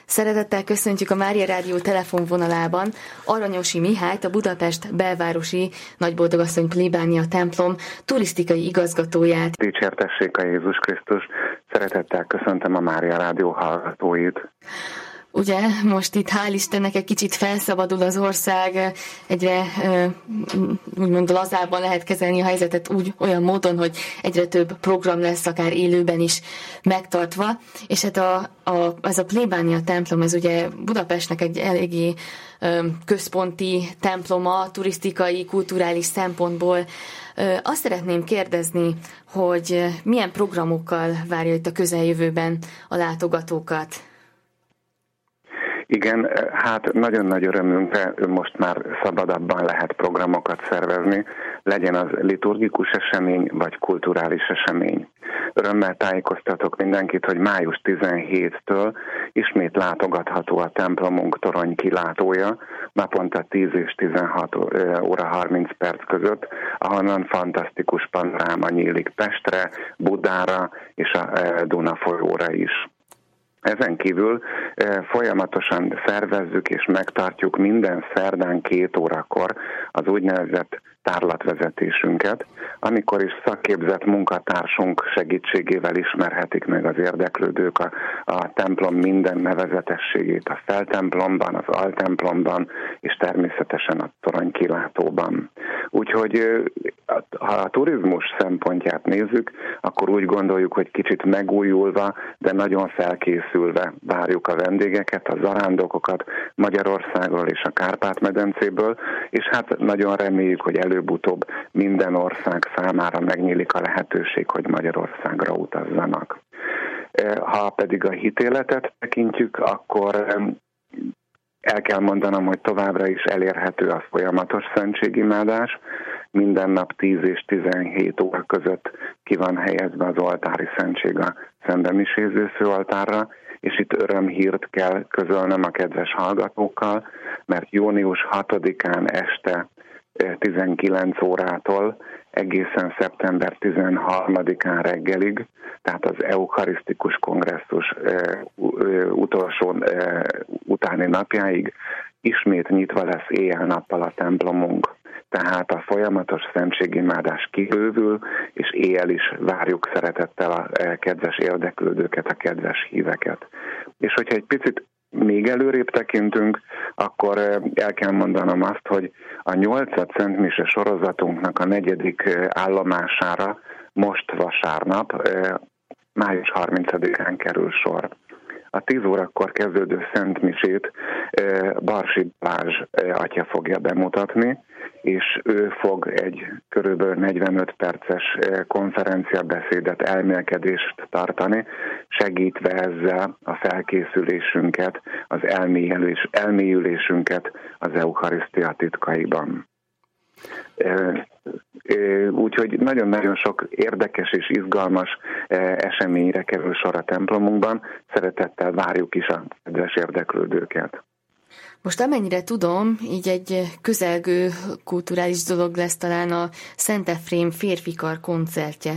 Szeretettel köszöntjük a Mária Rádió telefonvonalában Aranyosi Mihályt, a Budapest belvárosi Nagyboldogasszony plébánia templom turisztikai igazgatóját. Dicsértessék a Jézus Krisztus! Szeretettel köszöntöm a Mária Rádió hallgatóit! Ugye most itt hál' Istennek egy kicsit felszabadul az ország, egyre úgymond lazábban lehet kezelni a helyzetet olyan módon, hogy egyre több program lesz, akár élőben is megtartva, és hát ez a plébánia templom, ez ugye Budapestnek egy eléggé központi temploma, turisztikai, kulturális szempontból. Azt szeretném kérdezni, hogy milyen programokkal várja itt a közeljövőben a látogatókat? Igen, hát nagyon nagy örömünkre most már szabadabban lehet programokat szervezni, legyen az liturgikus esemény vagy kulturális esemény. Örömmel tájékoztatok mindenkit, hogy május 17-től ismét látogatható a templomunk torony kilátója, naponta 10 és 16 óra 30 perc között, ahonnan fantasztikus panoráma nyílik Pestre, Budára és a Duna folyóra is. Ezen kívül folyamatosan szervezzük és megtartjuk minden szerdán 2 órakor az úgynevezett tárlatvezetésünket, amikor is szakképzett munkatársunk segítségével ismerhetik meg az érdeklődők a templom minden nevezetességét a feltemplomban, az altemplomban és természetesen a toronykilátóban. Úgyhogy ha a turizmus szempontját nézzük, akkor úgy gondoljuk, hogy kicsit megújulva, de nagyon felkészülve várjuk a vendégeket, a zarándokokat Magyarországról és a Kárpát-medencéből, és hát nagyon reméljük, hogy előbb-utóbb minden ország számára megnyílik a lehetőség, hogy Magyarországra utazzanak. Ha pedig a hitéletet tekintjük, akkor el kell mondanom, hogy továbbra is elérhető a folyamatos szentségimádás. Minden nap 10 és 17 óra között ki van helyezve az oltári szentség a szentbemiséző főoltárra, és itt örömhírt kell közölnöm a kedves hallgatókkal, mert június 6-án este 19 órától egészen szeptember 13-án reggelig, tehát az eukarisztikus kongresszus utolsó utáni napjáig ismét nyitva lesz éjjel-nappal a templomunk. Tehát a folyamatos szentségimádás kibővül, és éjjel is várjuk szeretettel a kedves érdeklődőket, a kedves híveket. És hogyha egy picit még előrébb tekintünk, akkor el kell mondanom azt, hogy a 8. Szentmise sorozatunknak a 4. állomására most vasárnap, május 30-án kerül sor. A 10 órakor kezdődő Szentmisét Barsi Balázs atya fogja bemutatni, és ő fog egy körülbelül 45 perces konferenciabeszédet, elmélkedést tartani, segítve ezzel a felkészülésünket, az elmélyülésünket az Eucharisztia titkaiban. Úgyhogy nagyon-nagyon sok érdekes és izgalmas eseményre kerül sor a templomunkban. Szeretettel várjuk is a kedves érdeklődőket. Most amennyire tudom, így egy közelgő kulturális dolog lesz talán a Szent Efrém férfikar koncertje.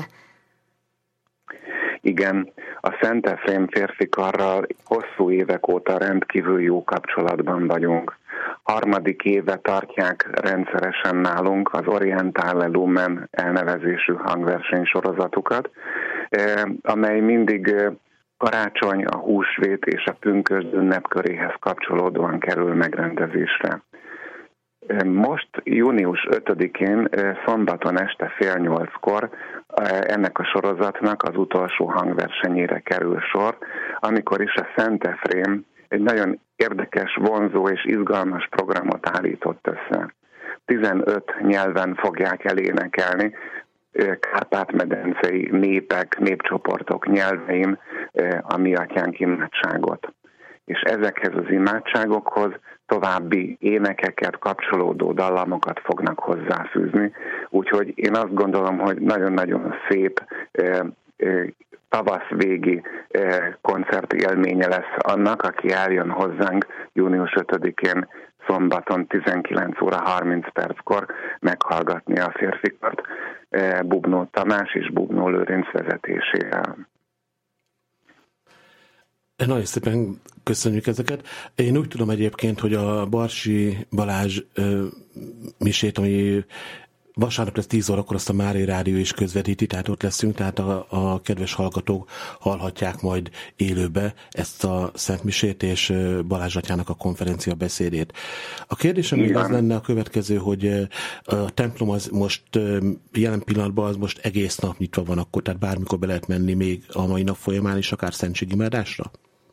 Igen, a Szent Efrém férfikarral hosszú évek óta rendkívül jó kapcsolatban vagyunk. 3. éve tartják rendszeresen nálunk az Orientale Lumen elnevezésű hangversenysorozatukat, amely mindig karácsony, a húsvét és a pünkösd ünnepköréhez kapcsolódóan kerül megrendezésre. Most június 5-én szombaton este 7:30-kor ennek a sorozatnak az utolsó hangversenyére kerül sor, amikor is a Szent Efrém egy nagyon érdekes, vonzó és izgalmas programot állított össze. 15 nyelven fogják elénekelni Kárpát-medencei népek, népcsoportok nyelvein a Mi Atyánk imádságot. És ezekhez az imádságokhoz további énekeket, kapcsolódó dallamokat fognak hozzáfűzni. Úgyhogy én azt gondolom, hogy nagyon-nagyon szép tavasz végi koncertélménye lesz annak, aki eljön hozzánk június 5-én szombaton 19 óra 30 perckor meghallgatni a férfikart Bubnó Tamás és Bubnó Lőrinc vezetésével. Nagyon szépen Köszönjük ezeket. Én úgy tudom egyébként, hogy a Barsi Balázs misét, ami vasárnap lesz 10 órakor, azt a Márai Rádió is közvetíti, tehát ott leszünk, tehát a kedves hallgatók hallhatják majd élőbe ezt a Szent Misét és Balázs atyának a konferencia beszédét. A kérdésem még az lenne a következő, hogy a templom az most jelen pillanatban az most egész nap nyitva van, akkor tehát bármikor be lehet menni még a mai nap folyamán is, akár szentségimádásra?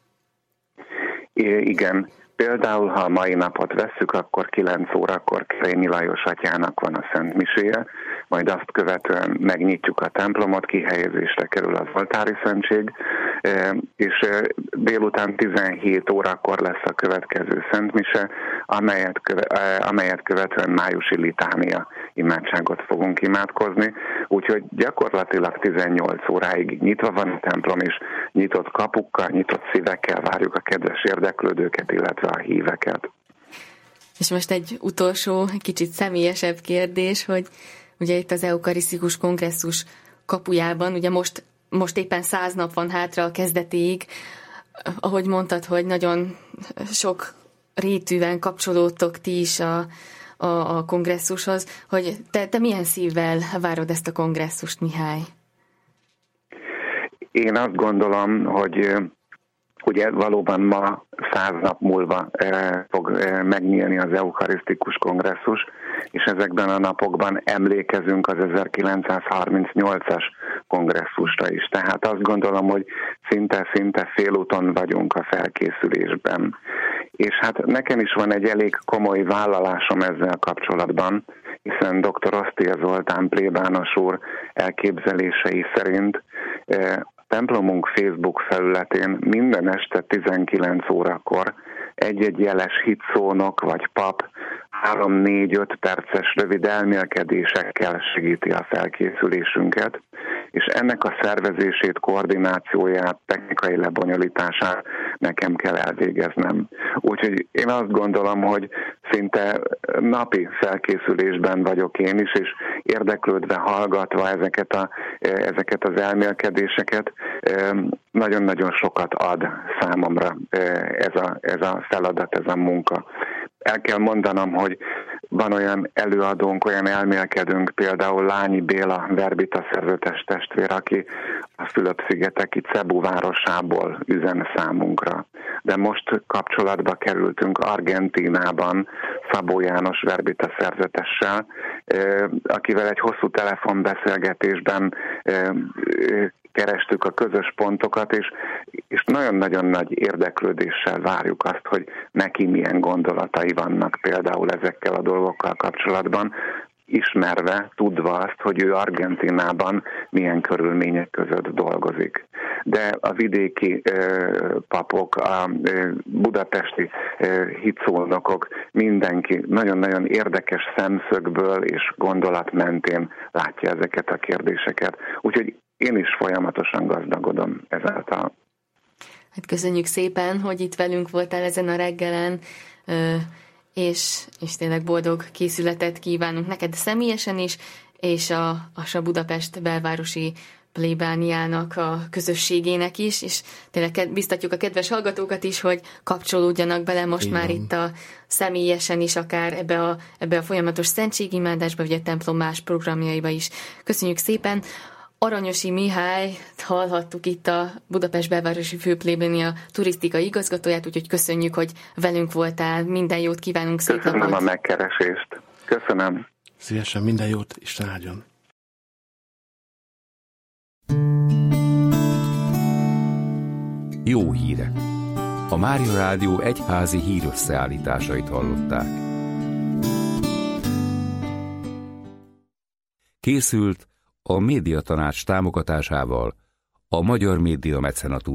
Igen. Például, ha a mai napot vesszük, akkor 9 órakor Kerényi Lajos atyának van a Szent Miséje, majd azt követően megnyitjuk a templomot, kihelyezésre kerül az oltári szentség, és délután 17 órakor lesz a következő Szent Mise, amelyet követően májusi litánia imádságot fogunk imádkozni, úgyhogy gyakorlatilag 18 óráig nyitva van a templom, és nyitott kapukkal, nyitott szívekkel várjuk a kedves érdeklődőket, illetve a híveket. És most egy utolsó, kicsit személyesebb kérdés, hogy ugye itt az eukarisztikus kongresszus kapujában, ugye most éppen 100 nap van hátra a kezdetéig, ahogy mondtad, hogy nagyon sok rétűen kapcsolódtok ti is a kongresszushoz, hogy te milyen szívvel várod ezt a kongresszust, Mihály? Én azt gondolom, hogy ugye valóban ma 100 nap múlva fog megnyílni az eukarisztikus kongresszus, és ezekben a napokban emlékezünk az 1938-as kongresszusra is. Tehát azt gondolom, hogy szinte félúton vagyunk a felkészülésben. És hát nekem is van egy elég komoly vállalásom ezzel kapcsolatban, hiszen dr. Osztér Zoltán plébános úr elképzelései szerint templomunk Facebook felületén minden este 19 órakor egy-egy jeles hitszónok vagy pap 3-4-5 perces rövid elmélkedésekkel segíti a felkészülésünket, és ennek a szervezését, koordinációját, technikai lebonyolítását nekem kell elvégeznem. Úgyhogy én azt gondolom, hogy szinte napi felkészülésben vagyok én is, és érdeklődve, hallgatva ezeket az elmélkedéseket, nagyon-nagyon sokat ad számomra ez a feladat, ez a munka. El kell mondanom, hogy van olyan előadónk, olyan elmélkedőnk, például Lányi Béla verbita szerzetes testvér, aki a Fülöp-szigeteki Cebu városából üzen számunkra. De most kapcsolatba kerültünk Argentínában Szabó János verbita szerzetessel, akivel egy hosszú telefonbeszélgetésben kerestük a közös pontokat, és nagyon-nagyon nagy érdeklődéssel várjuk azt, hogy neki milyen gondolatai vannak például ezekkel a dolgokkal kapcsolatban, ismerve, tudva azt, hogy ő Argentínában milyen körülmények között dolgozik. De a vidéki papok, a budapesti hitszónokok, mindenki nagyon-nagyon érdekes szemszögből és gondolat mentén látja ezeket a kérdéseket. Úgyhogy én is folyamatosan gazdagodom ezáltal. Hát köszönjük szépen, hogy itt velünk voltál ezen a reggelen, és tényleg boldog készületet kívánunk neked személyesen is, és a Budapest belvárosi plébániának a közösségének is, és tényleg biztatjuk a kedves hallgatókat is, hogy kapcsolódjanak bele most már itt a személyesen is, akár ebbe a folyamatos szentségimádásba, vagy a templom más programjaiba is. Köszönjük szépen! Aranyosi Mihályt hallhattuk itt, a Budapest belvárosi főplébánia turisztikai igazgatóját, úgyhogy köszönjük, hogy velünk voltál. Minden jót kívánunk, szép napot! Köszönöm a megkeresést. Köszönöm. Szívesen, minden jót, Isten áldjon! Jó hírek! A Mária Rádió egyházi hírösszeállításait hallották. Készült a Médiatanács támogatásával a Magyar Média Mecenatúra